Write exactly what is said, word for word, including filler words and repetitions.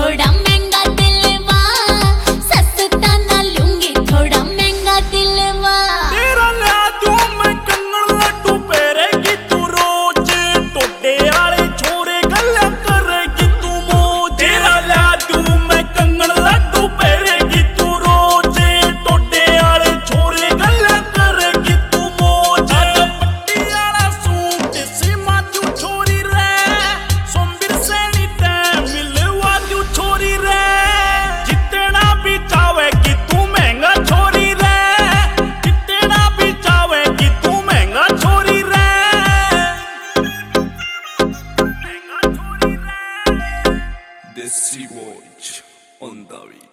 थोड़ा महंगा दिलवा, सस्ता ना लूंगी थोड़ा महंगा दिलवा। तेरा ला दूं मैं कंगन लड्डू पहरेगी तू रोज, टोटे वाले छोरे गल्ला करेगी तू मौज। तेरा ला दूं मैं कंगन लड्डू पहरेगी तू रोज, टोटे वाले छोरे गल्ला करेगी तू मौज। पट्टी वाला सूट सीमा तू छोरी रे, सोमवीर सैनी ते मिलवा तू छोरी रे। जितना भी चाहेगी तू महंगा छोरी रे, जितना भी चाहेगी तू महंगा छोरी रे, महंगा छोरी रे। Desi Watch on the way.